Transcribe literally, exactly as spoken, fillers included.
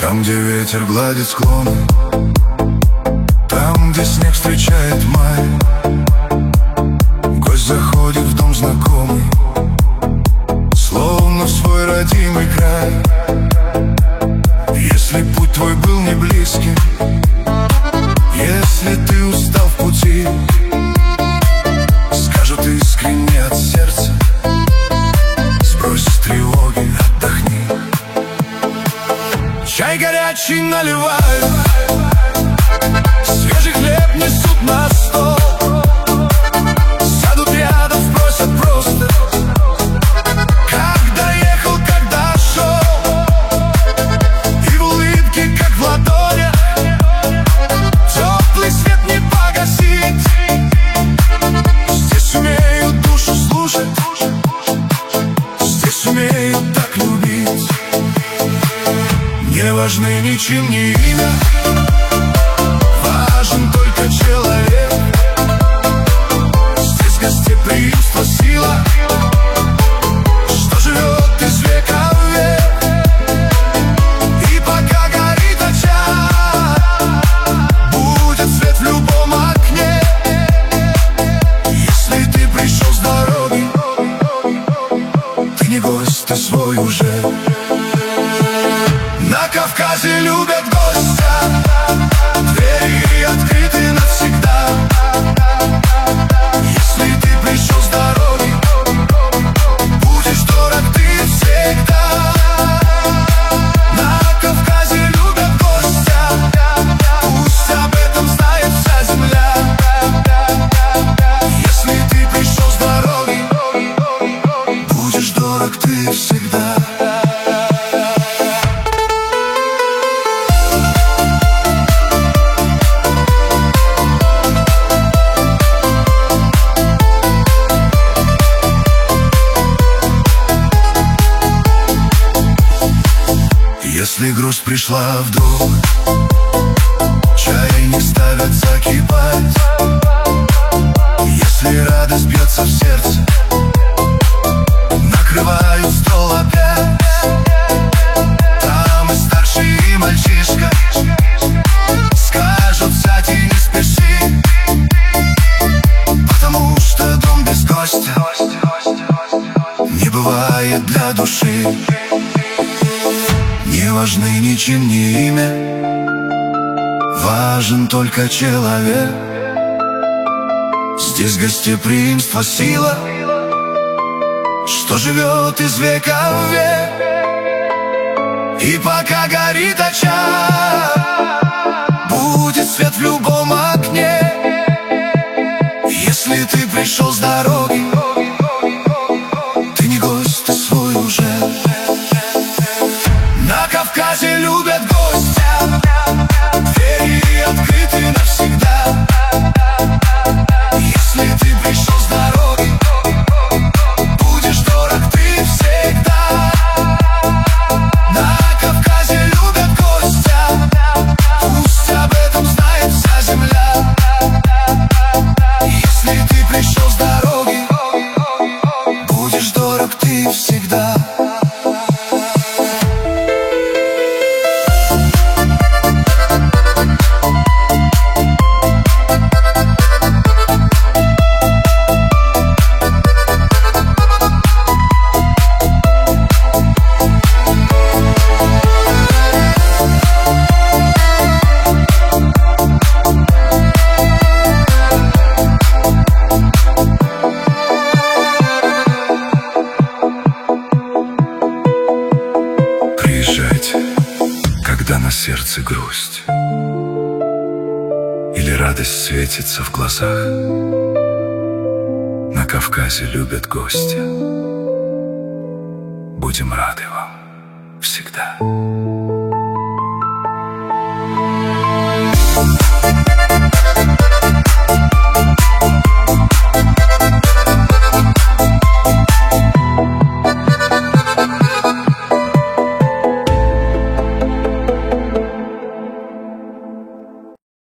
Там, где ветер гладит склоны, там, где снег встречает май, гость заходит в дом знакомый, словно в свой родимый край. Если путь твой был не близкий, если ты устал в пути, скажут искренне от сердца: сбрось тревоги, отдохни. Чай горячий наливают, свежий хлеб несут на стол, сядут рядом, спросят просто: как доехал, когда шел. И в улыбке, как в ладонях, теплый свет не погасить. Здесь умеют душу слушать, здесь умеют так любить. Не важны ничем ни имя, важен только человек. Здесь гостеприимство, сила, что живет из века в век. И пока горит очаг, будет свет в любом окне. Если ты пришел с дороги, ты не гость, ты свой уже. На Кавказе любят гостя, двери открыты навсегда. Если ты пришел с дороги, будешь дорог ты всегда. На Кавказе любят гостя, пусть об этом знает вся земля. Если ты пришел с дороги, будешь дорог ты всегда. Если грусть пришла вдруг, чайник ставят закипать. Если радость бьется в сердце, накрывают стол опять. Там и старший, и мальчишка скажут: сядь и не спеши, потому что дом без гостя не бывает для души. Не важны ничем ни имя, важен только человек. Здесь гостеприимство, сила, что живет из века в век. И пока горит очаг, будет свет в любом окне. Если ты пришел с дороги, ты не гость, ты свой уже. На Кавказе любят гостя, двери открыты навсегда. Если ты пришел с дороги, будешь дорог ты всегда. На Кавказе любят гостя, пусть об этом знает вся земля. Если ты пришел с дороги, будешь дорог ты всегда. Когда на сердце грусть или радость светится в глазах, на Кавказе любят гостя. Будем рады вам всегда.